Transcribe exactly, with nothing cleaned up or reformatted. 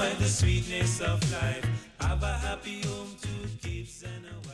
enjoy the sweetness of life. Have a happy home to kids and a